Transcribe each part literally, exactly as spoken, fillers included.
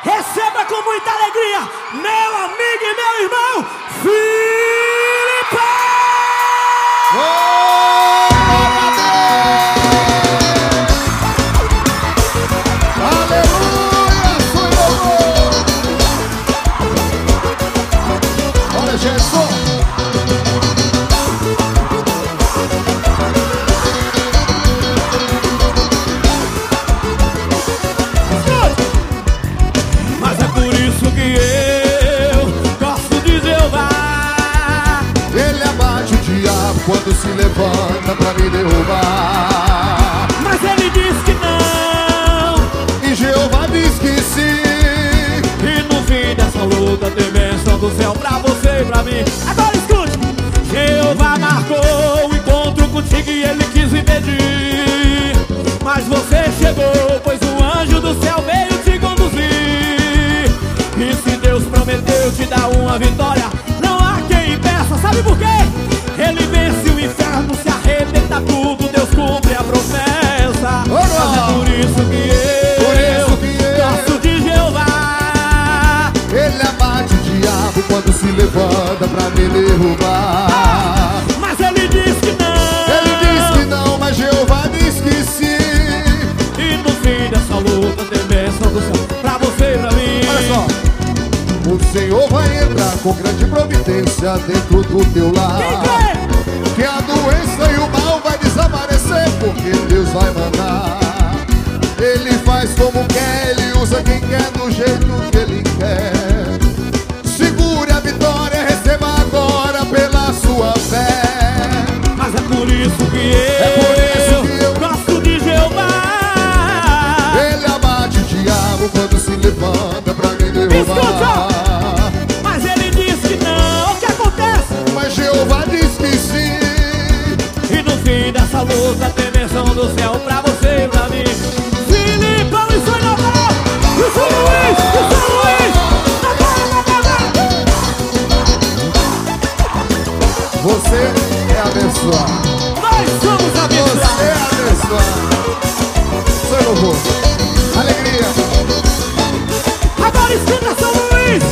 Receba com muita alegria, meu amigo e meu irmão, Filipão! Oh, aleluia, Senhor! Olha, Jesus! Mas é por isso que eu gosto de Jeová. Ele abate o diabo quando se levanta pra me derrubar. Mas ele diz que não, E Jeová diz que sim. e no fim dessa luta tem bênção do céu pra você e pra mim. Agora escute, Jeová marcou o encontro contigo e ele quis impedir, mas você chegou, pois um anjo do céu veio te conduzir. E se Deus prometeu te dar uma vitória, não há quem impeça. Sabe por quê? Ele vence o inferno, se arrebenta tudo, Deus cumpre a promessa. Mas é por isso que eu, Por isso que eu gosto de Jeová. Ele abate o diabo quando se levanta pra me derrubar. Mas ele diz que não, Ele diz que não, mas Jeová diz que sim. e no fim dessa luta tem bênção do céu pra você e pra mim. Olha só, o Senhor vai entrar com grande providência dentro do teu lar. Quem crê? Que a doença e o mal vai desaparecer, porque Deus vai mandar. Ele faz como quer, Ele usa quem quer do jeito que Ele quer. Segure a vitória, receba agora pela sua fé. Mas é por isso que eu, É por isso que eu gosto de Jeová. Ele abate o diabo quando se levanta pra me derrubar. Escuta! Mas ele diz que não, o que acontece? Mas Jeová diz que sim. E no fim dessa luta tem bênção do céu pra você e pra mim. Filipão e São Normal, e o São Luís, e o São Luís. Você é abençoado. Nós somos Você abençoados. é abençoado. Seu louvor. Alegria. Agora escuta, São Luís.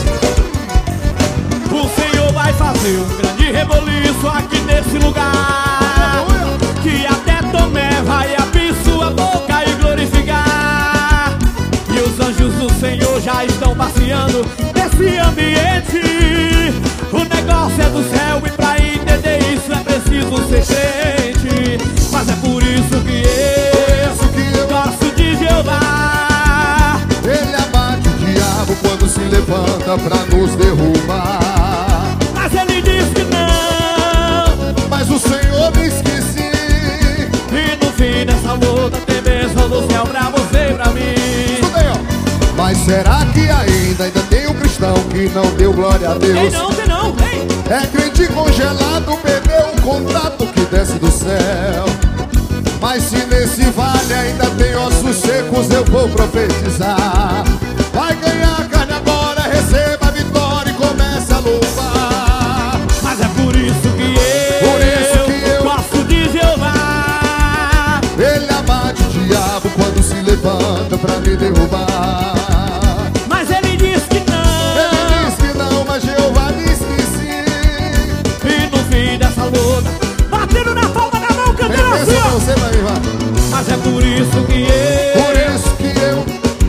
O Senhor vai fazer um grande reboliço aqui nesse lugar, que até Tomé vai abrir sua boca e glorificar. E os anjos do Senhor já estão passeando nesse ambiente. O negócio é do céu e pra entender isso é preciso ser crente. Mas é por isso que eu, Isso que eu gosto de Jeová. Ele abate o diabo quando se levanta pra nos derrubar. Mas ele diz que não, Mas o Senhor diz que sim. e no fim dessa luta tem bênção do céu pra você e pra mim. Escuta aí, ó. Mas será que ainda, ainda tem um cristão que não deu glória a Ei, Deus? não, tem não, ei. É crente congelado, perdeu um contato que desce do céu. Mas se nesse vale ainda tem ossos secos, eu vou profetizar. Vai ganhar carne agora, receba a vitória e comece a louvar. Mas é por isso que eu, Por isso que eu gosto de Jeová. Ele abate o diabo quando se levanta pra me derrubar. Mas ele diz que Ele não, diz que não, mas Jeová diz que sim. e no fim dessa luta, batendo na palma da mão, cantando assim, Pensa pra ó. você, vai, vai. Mas é por isso que eu, Por isso que eu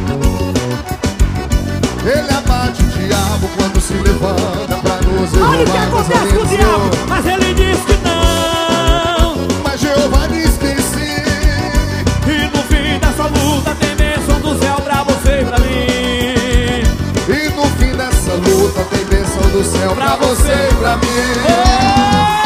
Ele abate o diabo quando se levanta pra nos derrubar. olha o que acontece com o diabo. Mas ele diz que não, Mas Jeová diz que sim. e no fim dessa luta tem bênção do céu pra você e pra mim. E no fim dessa luta tem bênção do céu pra você e pra mim. Oh!